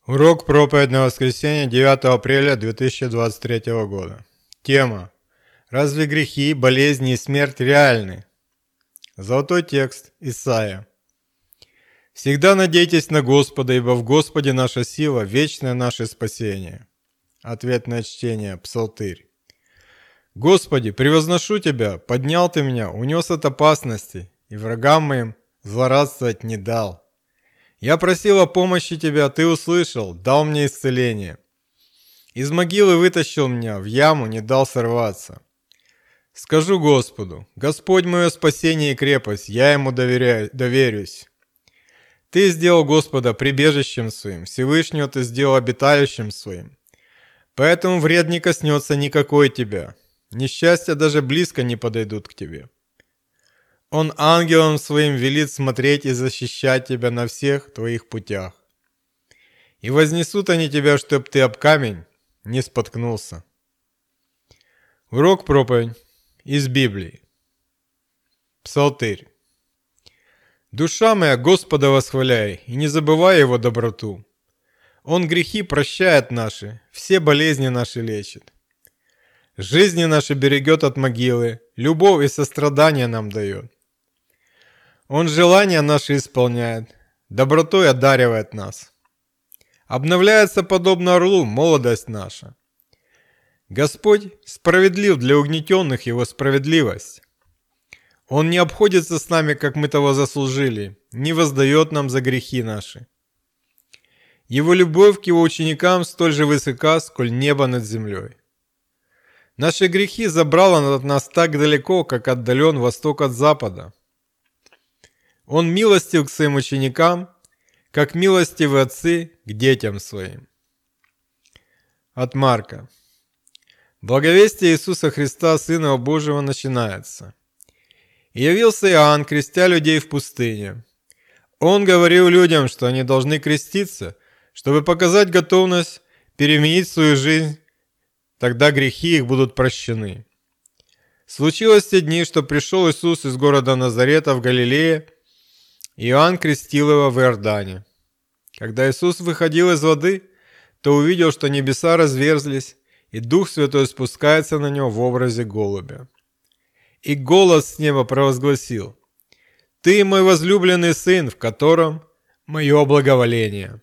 Урок проповедь на воскресенье 9 апреля 2023 года. Тема: разве грехи, болезни и смерть реальны? Золотой текст Исайя. Всегда надейтесь на Господа, ибо в Господе наша сила, вечное наше спасение. Ответное чтение, Псалтырь. Господи, превозношу Тебя, поднял Ты меня, унес от опасности, и врагам моим злорадствовать не дал. Я просил о помощи Тебя, Ты услышал, дал мне исцеление. Из могилы вытащил меня, в яму не дал сорваться. Скажу Господу: Господь мое спасение и крепость, я Ему доверюсь. Ты сделал Господа прибежищем своим, Всевышнего Ты сделал обиталищем своим. Поэтому вред не коснется никакой тебя, несчастья даже близко не подойдут к тебе. Он ангелом своим велит смотреть и защищать тебя на всех твоих путях. И вознесут они тебя, чтоб ты об камень не споткнулся. Урок проповедь из Библии. Псалтырь. Душа моя, Господа восхваляй, и не забывай Его доброту. Он грехи прощает наши, все болезни наши лечит. Жизни наши берегет от могилы, любовь и сострадание нам дает. Он желания наши исполняет, добротой одаривает нас. Обновляется подобно орлу молодость наша. Господь справедлив для угнетенных Его справедливость. Он не обходится с нами, как мы того заслужили, не воздает нам за грехи наши. Его любовь к Его ученикам столь же высока, сколь небо над землей. Наши грехи забрал Он от нас так далеко, как отдален восток от запада. Он милостив к своим ученикам, как милостивы отцы к детям своим. От Марка. Благовестие Иисуса Христа, Сына Божьего, начинается. «И явился Иоанн, крестя людей в пустыне. Он говорил людям, что они должны креститься, чтобы показать готовность переменить свою жизнь, тогда грехи их будут прощены. Случилось в те дни, что пришел Иисус из города Назарета в Галилее, Иоанн крестил его в Иордане. Когда Иисус выходил из воды, то увидел, что небеса разверзлись, и Дух Святой спускается на него в образе голубя. И голос с неба провозгласил: «Ты мой возлюбленный Сын, в котором мое благоволение».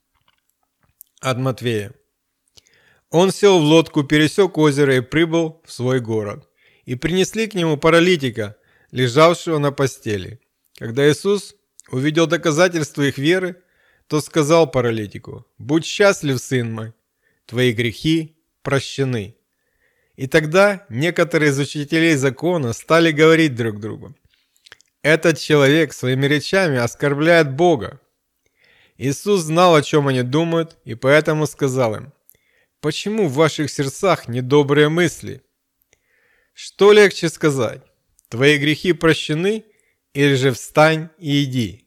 От Матфея. Он сел в лодку, пересек озеро и прибыл в свой город. И принесли к нему паралитика, лежавшего на постели. Когда Иисус увидел доказательства их веры, то сказал паралитику: «Будь счастлив, сын мой, твои грехи прощены». И тогда некоторые из учителей закона стали говорить друг другу: «Этот человек своими речами оскорбляет Бога». Иисус знал, о чем они думают, и поэтому сказал им: «Почему в ваших сердцах недобрые мысли? Что легче сказать: твои грехи прощены, или же встань и иди?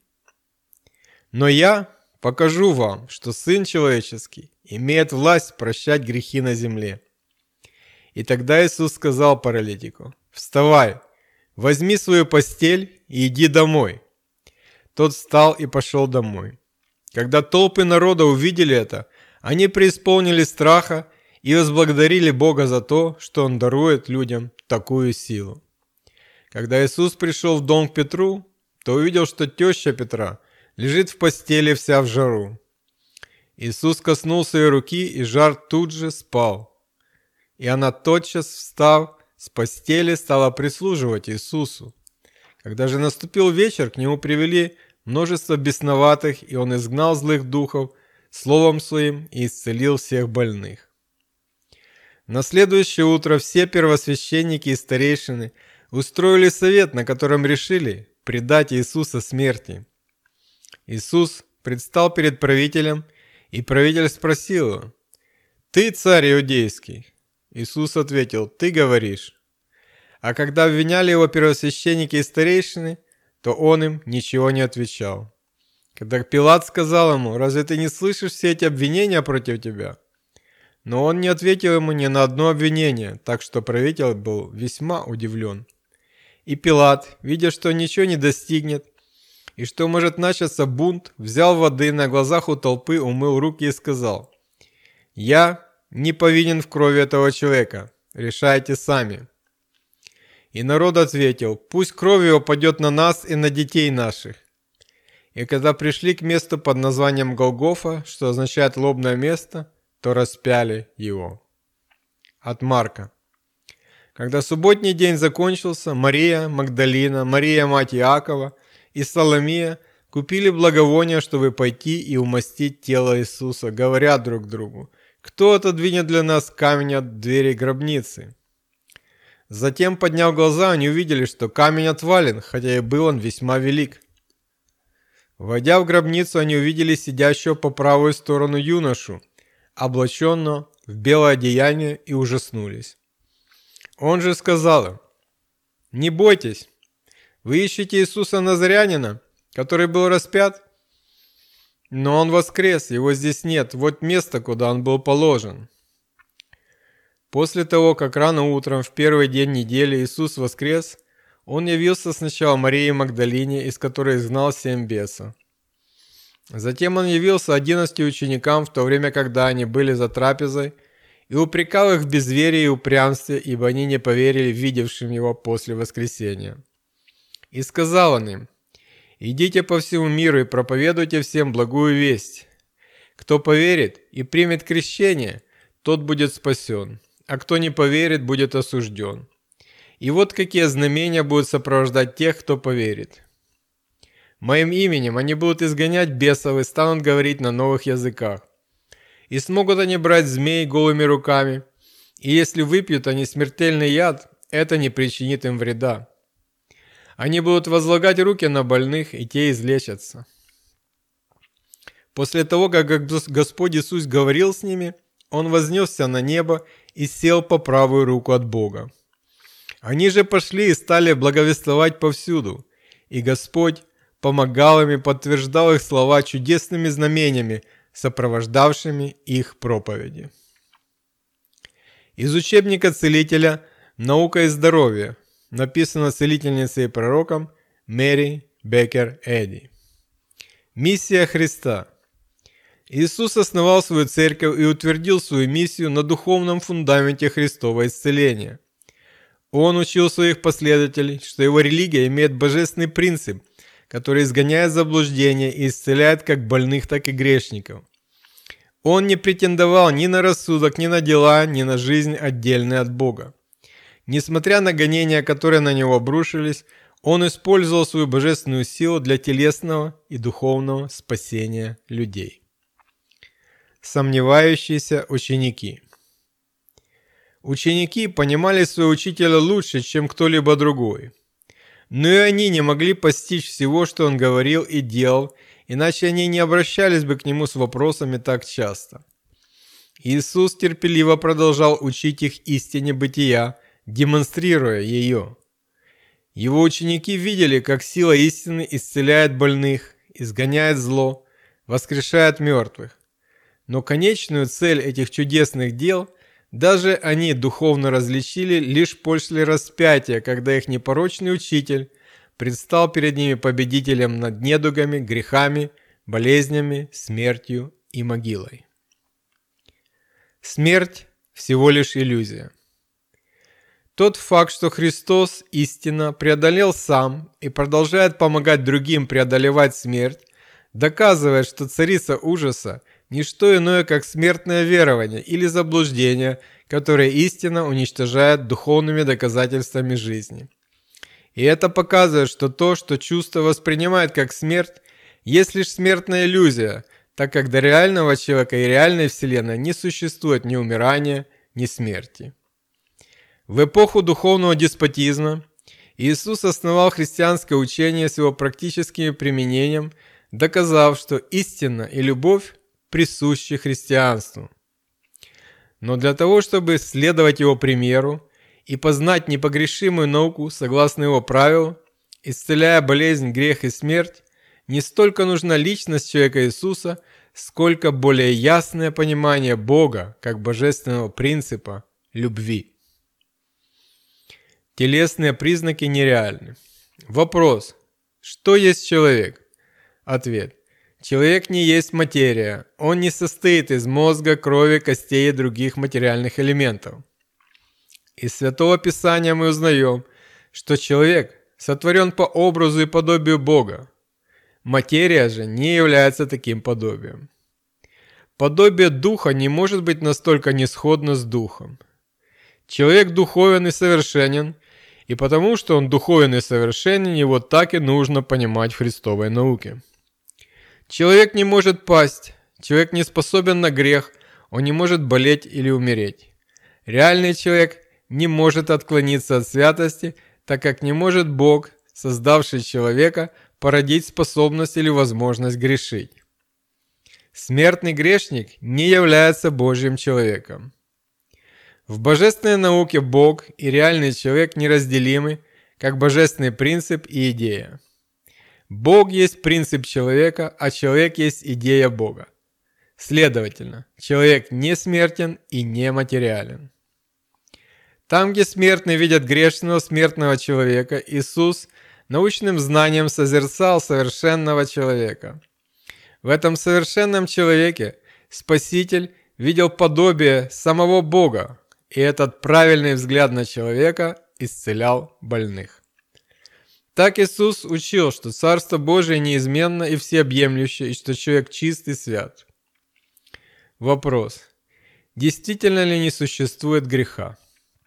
Но я покажу вам, что Сын Человеческий имеет власть прощать грехи на земле». И тогда Иисус сказал паралитику: «Вставай, возьми свою постель и иди домой». Тот встал и пошел домой. Когда толпы народа увидели это, они преисполнились страха и возблагодарили Бога за то, что Он дарует людям такую силу. Когда Иисус пришел в дом к Петру, то увидел, что теща Петра лежит в постели вся в жару. Иисус коснулся ее руки, и жар тут же спал. И она, тотчас встав с постели, стала прислуживать Иисусу. Когда же наступил вечер, к нему привели множество бесноватых, и он изгнал злых духов словом своим и исцелил всех больных. На следующее утро все первосвященники и старейшины устроили совет, на котором решили предать Иисуса смерти. Иисус предстал перед правителем, и правитель спросил его: «Ты царь иудейский?» Иисус ответил: «Ты говоришь». А когда обвиняли его первосвященники и старейшины, то он им ничего не отвечал. Когда Пилат сказал ему: «Разве ты не слышишь все эти обвинения против тебя?» Но он не ответил ему ни на одно обвинение, так что правитель был весьма удивлен. И Пилат, видя, что ничего не достигнет, и что может начаться бунт, взял воды, на глазах у толпы умыл руки и сказал: «Я не повинен в крови этого человека, решайте сами». И народ ответил: «Пусть кровь его падет на нас и на детей наших». И когда пришли к месту под названием Голгофа, что означает «лобное место», то распяли его. От Марка. Когда субботний день закончился, Мария Магдалина, Мария мать Иакова и Соломия купили благовония, чтобы пойти и умастить тело Иисуса, говоря друг другу: «Кто отодвинет для нас камень от двери гробницы?» Затем, подняв глаза, они увидели, что камень отвален, хотя и был он весьма велик. Войдя в гробницу, они увидели сидящего по правую сторону юношу, облаченного в белое одеяние, и ужаснулись. Он же сказал им: «Не бойтесь, вы ищете Иисуса Назарянина, который был распят? Но он воскрес, его здесь нет, вот место, куда он был положен». После того, как рано утром в первый день недели Иисус воскрес, он явился сначала Марии Магдалине, из которой изгнал 7 бесов. Затем он явился 11 ученикам в то время, когда они были за трапезой, и упрекал их в безверии и упрямстве, ибо они не поверили видевшим его после воскресения. И сказал он им: «Идите по всему миру и проповедуйте всем благую весть. Кто поверит и примет крещение, тот будет спасен, а кто не поверит, будет осужден. И вот какие знамения будут сопровождать тех, кто поверит. Моим именем они будут изгонять бесов и станут говорить на новых языках. И смогут они брать змей голыми руками, и если выпьют они смертельный яд, это не причинит им вреда. Они будут возлагать руки на больных, и те излечатся». После того, как Господь Иисус говорил с ними, Он вознесся на небо и сел по правую руку от Бога. Они же пошли и стали благовествовать повсюду, и Господь помогал им и подтверждал их слова чудесными знамениями, сопровождавшими их проповеди. Из учебника целителя «Наука и здоровье», написано целительницей и пророком Мэри Беккер Эдди. Миссия Христа. Иисус основал свою церковь и утвердил свою миссию на духовном фундаменте Христова исцеления. Он учил своих последователей, что его религия имеет божественный принцип, который изгоняет заблуждение и исцеляет как больных, так и грешников. Он не претендовал ни на рассудок, ни на дела, ни на жизнь, отдельную от Бога. Несмотря на гонения, которые на него обрушились, он использовал свою божественную силу для телесного и духовного спасения людей. Сомневающиеся ученики. Ученики понимали своего учителя лучше, чем кто-либо другой. Но и они не могли постичь всего, что он говорил и делал, иначе они не обращались бы к нему с вопросами так часто. Иисус терпеливо продолжал учить их истине бытия, демонстрируя ее. Его ученики видели, как сила истины исцеляет больных, изгоняет зло, воскрешает мертвых. Но конечную цель этих чудесных дел даже они духовно различили лишь после распятия, когда их непорочный учитель предстал перед ними победителем над недугами, грехами, болезнями, смертью и могилой. Смерть – всего лишь иллюзия. Тот факт, что Христос истинно преодолел сам и продолжает помогать другим преодолевать смерть, доказывает, что царица ужаса – не что иное, как смертное верование или заблуждение, которое истинно уничтожает духовными доказательствами жизни. И это показывает, что то, что чувство воспринимает как смерть, есть лишь смертная иллюзия, так как до реального человека и реальной вселенной не существует ни умирания, ни смерти. В эпоху духовного деспотизма Иисус основал христианское учение с его практическим применением, доказав, что истина и любовь присущи христианству. Но для того, чтобы следовать его примеру и познать непогрешимую науку согласно его правилу, исцеляя болезнь, грех и смерть, не столько нужна личность человека Иисуса, сколько более ясное понимание Бога как божественного принципа любви. Телесные признаки нереальны. Вопрос: что есть человек? Ответ. Человек не есть материя, он не состоит из мозга, крови, костей и других материальных элементов. Из Святого Писания мы узнаем, что человек сотворен по образу и подобию Бога. Материя же не является таким подобием. Подобие Духа не может быть настолько несходно с Духом. Человек духовен и совершенен, и потому что он духовен и совершенен, его так и нужно понимать в Христовой науке. Человек не может пасть, человек не способен на грех, он не может болеть или умереть. Реальный человек не может отклониться от святости, так как не может Бог, создавший человека, породить способность или возможность грешить. Смертный грешник не является Божьим человеком. В божественной науке Бог и реальный человек неразделимы, как божественный принцип и идея. Бог есть принцип человека, а человек есть идея Бога. Следовательно, человек не смертен и не материален. Там, где смертные видят грешного смертного человека, Иисус научным знанием созерцал совершенного человека. В этом совершенном человеке Спаситель видел подобие самого Бога, и этот правильный взгляд на человека исцелял больных. Так Иисус учил, что Царство Божие неизменно и всеобъемлющее, и что человек чист и свят. Вопрос. Действительно ли не существует греха?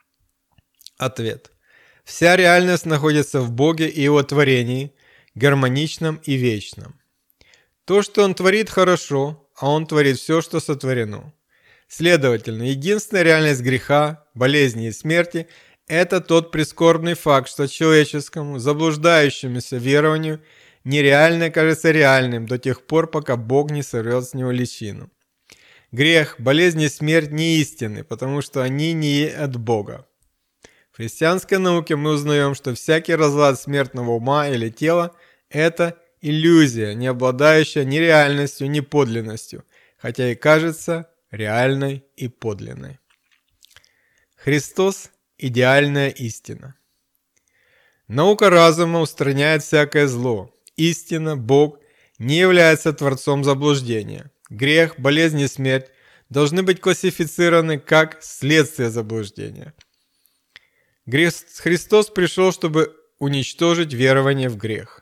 Ответ. Вся реальность находится в Боге и Его творении, гармоничном и вечном. То, что Он творит, хорошо, а Он творит все, что сотворено. Следовательно, единственная реальность греха, болезни и смерти – это тот прискорбный факт, что человеческому, заблуждающемуся верованию, нереальное кажется реальным до тех пор, пока Бог не сорвет с него личину. Грех, болезнь и смерть не истинны, потому что они не от Бога. В христианской науке мы узнаем, что всякий разлад смертного ума или тела – это иллюзия, не обладающая ни реальностью, ни подлинностью, хотя и кажется реальной и подлинной. Христос – идеальная истина. Наука разума устраняет всякое зло. Истина, Бог, не является творцом заблуждения. Грех, болезнь и смерть должны быть классифицированы как следствие заблуждения. Христос пришел, чтобы уничтожить верование в грех.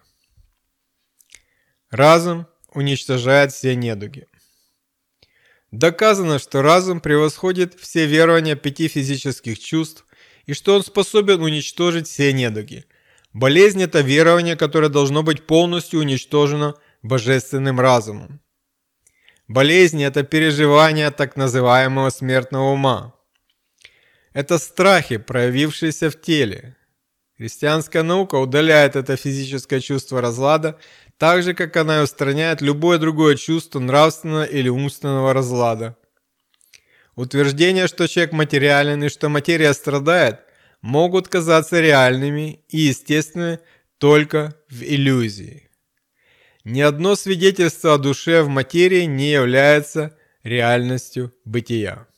Разум уничтожает все недуги. Доказано, что разум превосходит все верования 5 физических чувств и что он способен уничтожить все недуги. Болезнь – это верование, которое должно быть полностью уничтожено божественным разумом. Болезнь – это переживание так называемого смертного ума. Это страхи, проявившиеся в теле. Христианская наука удаляет это физическое чувство разлада, так же, как она и устраняет любое другое чувство нравственного или умственного разлада. Утверждения, что человек материален и что материя страдает, могут казаться реальными и естественными только в иллюзии. Ни одно свидетельство о душе в материи не является реальностью бытия.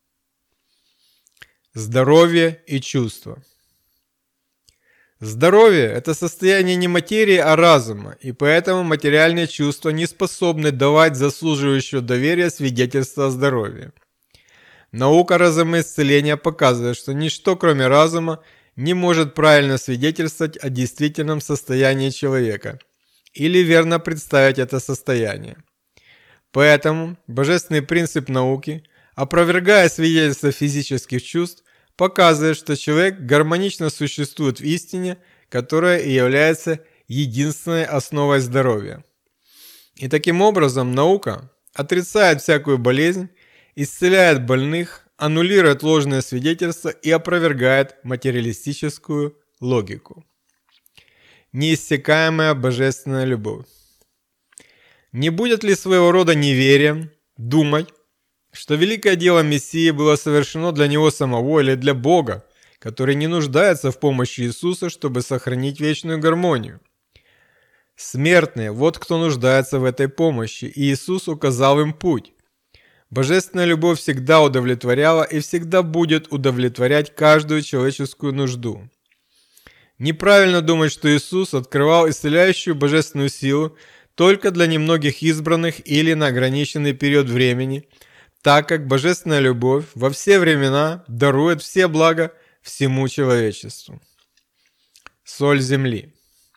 Здоровье и чувства. Здоровье – это состояние не материи, а разума, и поэтому материальные чувства не способны давать заслуживающего доверия свидетельства о здоровье. Наука разумоисцеления показывает, что ничто, кроме разума, не может правильно свидетельствовать о действительном состоянии человека или верно представить это состояние. Поэтому божественный принцип науки, опровергая свидетельства физических чувств, показывает, что человек гармонично существует в истине, которая и является единственной основой здоровья. И таким образом наука отрицает всякую болезнь, исцеляет больных, аннулирует ложные свидетельства и опровергает материалистическую логику. Неиссякаемая божественная любовь. Не будет ли своего рода неверием думать, что великое дело Мессии было совершено для него самого или для Бога, который не нуждается в помощи Иисуса, чтобы сохранить вечную гармонию? Смертные, вот кто нуждается в этой помощи, и Иисус указал им путь. Божественная любовь всегда удовлетворяла и всегда будет удовлетворять каждую человеческую нужду. Неправильно думать, что Иисус открывал исцеляющую божественную силу только для немногих избранных или на ограниченный период времени, так как божественная любовь во все времена дарует все блага всему человечеству. Соль земли.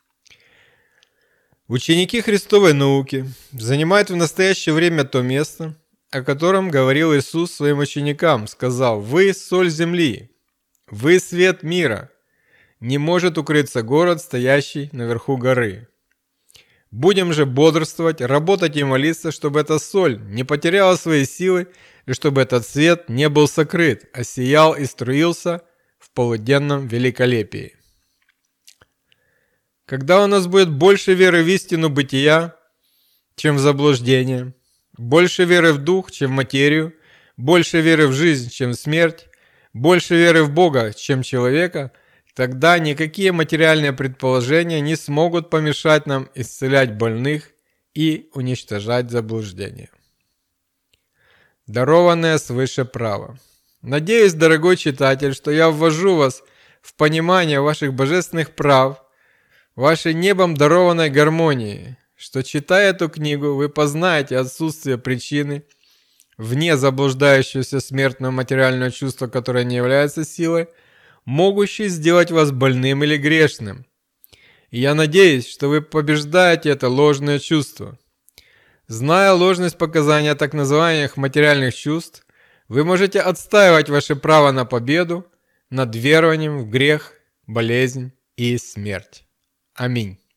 Ученики Христовой науки занимают в настоящее время то место, о котором говорил Иисус своим ученикам, сказал: «Вы – соль земли, вы – свет мира, не может укрыться город, стоящий наверху горы. Будем же бодрствовать, работать и молиться, чтобы эта соль не потеряла свои силы, и чтобы этот свет не был сокрыт, а сиял и струился в полуденном великолепии». Когда у нас будет больше веры в истину бытия, чем в заблуждение, больше веры в дух, чем в материю, больше веры в жизнь, чем в смерть, больше веры в Бога, чем в человека, тогда никакие материальные предположения не смогут помешать нам исцелять больных и уничтожать заблуждения. Дарованное свыше право. Надеюсь, дорогой читатель, что я ввожу вас в понимание ваших божественных прав, вашей небом дарованной гармонии, что, читая эту книгу, вы познаете отсутствие причины вне заблуждающегося смертного материального чувства, которое не является силой, могущей сделать вас больным или грешным. И я надеюсь, что вы побеждаете это ложное чувство. Зная ложность показания так называемых материальных чувств, вы можете отстаивать ваше право на победу над верованием в грех, болезнь и смерть. Аминь.